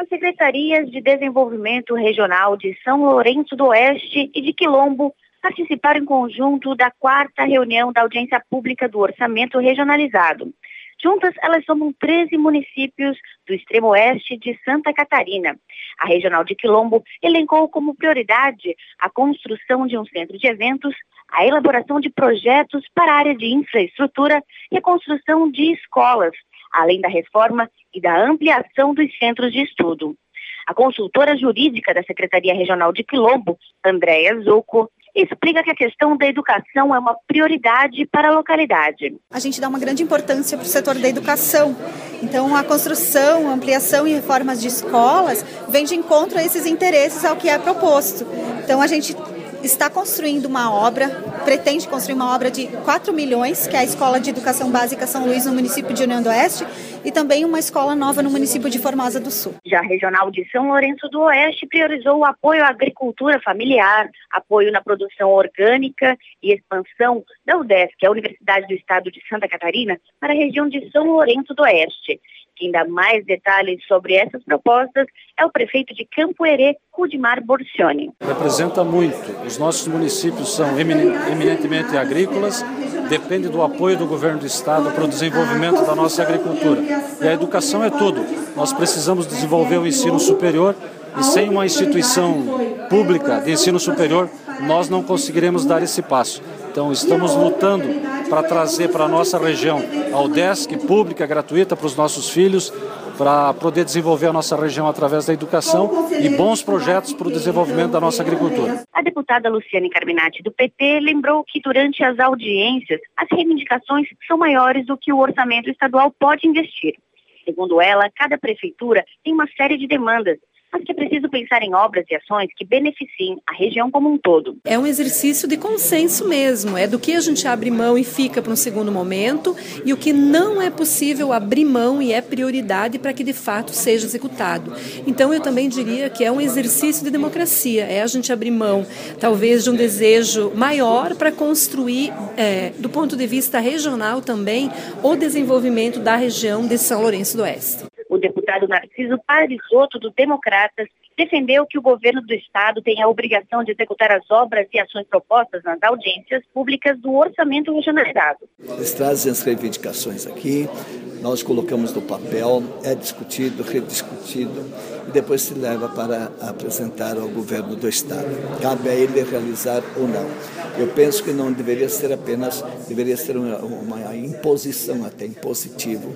As secretarias de Desenvolvimento Regional de São Lourenço do Oeste e de Quilombo participaram em conjunto da 4ª reunião da audiência pública do orçamento regionalizado. Juntas, elas somam 13 municípios do extremo oeste de Santa Catarina. A Regional de Quilombo elencou como prioridade a construção de um centro de eventos, a elaboração de projetos para a área de infraestrutura e a construção de escolas, além da reforma e da ampliação dos centros de estudo. A consultora jurídica da Secretaria Regional de Quilombo, Andréia Zucco, explica que a questão da educação é uma prioridade para a localidade. A gente dá uma grande importância para o setor da educação. Então, a construção, ampliação e reformas de escolas vem de encontro a esses interesses ao que é proposto. Então, a gente está construindo uma obra, pretende construir uma obra de 4 milhões, que é a Escola de Educação Básica São Luís, no município de União do Oeste, e também uma escola nova no município de Formosa do Sul. Já a Regional de São Lourenço do Oeste priorizou o apoio à agricultura familiar, apoio na produção orgânica e expansão da UDESC, que é a Universidade do Estado de Santa Catarina, para a região de São Lourenço do Oeste. Quem dá mais detalhes sobre essas propostas é o prefeito de Campo Herê, Rudimar Borcioni. Representa muito. Os nossos municípios são eminentemente agrícolas, depende do apoio do governo do estado para o desenvolvimento da nossa agricultura. E a educação é tudo. Nós precisamos desenvolver o ensino superior e sem uma instituição pública de ensino superior, nós não conseguiremos dar esse passo. Então, estamos lutando para trazer para a nossa região a UDESC pública, gratuita para os nossos filhos, para poder desenvolver a nossa região através da educação e bons projetos para o desenvolvimento da nossa agricultura. A deputada Luciane Carminati, do PT, lembrou que durante as audiências, as reivindicações são maiores do que o orçamento estadual pode investir. Segundo ela, cada prefeitura tem uma série de demandas, mas que é preciso pensar em obras e ações que beneficiem a região como um todo. É um exercício de consenso mesmo, é do que a gente abre mão e fica para um segundo momento e o que não é possível abrir mão e é prioridade para que de fato seja executado. Então eu também diria que é um exercício de democracia, é a gente abrir mão talvez de um desejo maior para construir, do ponto de vista regional também, o desenvolvimento da região de São Lourenço do Oeste. O deputado Narciso Parisotto, do Democratas, defendeu que o governo do estado tem a obrigação de executar as obras e ações propostas nas audiências públicas do orçamento regionalizado. Eles trazem as reivindicações aqui, nós colocamos no papel, é discutido, rediscutido e depois se leva para apresentar ao governo do estado. Cabe a ele realizar ou não. Eu penso que não deveria ser apenas, deveria ser uma imposição até impositivo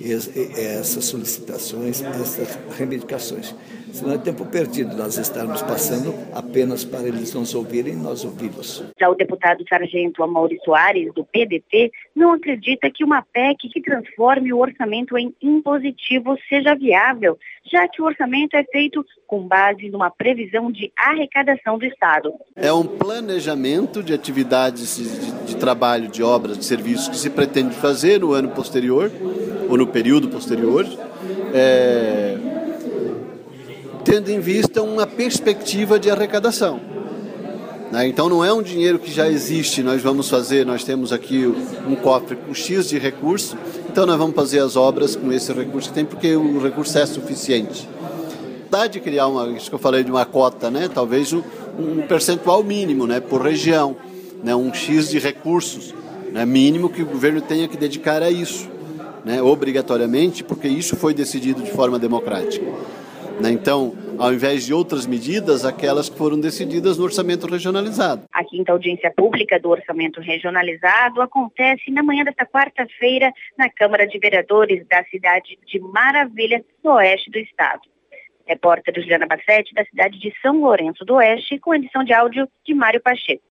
essas solicitações, essas reivindicações. Senão é tempo perdido nós estarmos passando apenas para eles nos ouvirem e nós ouvi-los. Já o deputado sargento Amaury Soares, do PDT, não acredita que uma PEC que transforme o orçamento em impositivo seja viável, já que o orçamento é feito com base numa previsão de arrecadação do Estado. É um planejamento de atividades de trabalho, de obras, de serviços que se pretende fazer no ano posterior, ou no período posterior, tendo em vista uma perspectiva de arrecadação. Então não é um dinheiro que já existe, nós temos aqui um cofre com X de recurso, então nós vamos fazer as obras com esse recurso que tem, porque o recurso é suficiente. Dá de criar isso que eu falei de uma cota, talvez um percentual mínimo, por região, um X de recursos, mínimo que o governo tenha que dedicar a isso, obrigatoriamente, porque isso foi decidido de forma democrática. Então, ao invés de outras medidas, aquelas que foram decididas no orçamento regionalizado. A quinta audiência pública do orçamento regionalizado acontece na manhã desta quarta-feira na Câmara de Vereadores da cidade de Maravilha, no oeste do estado. Repórter Juliana Bassetti, da cidade de São Lourenço do Oeste, com edição de áudio de Mário Pacheco.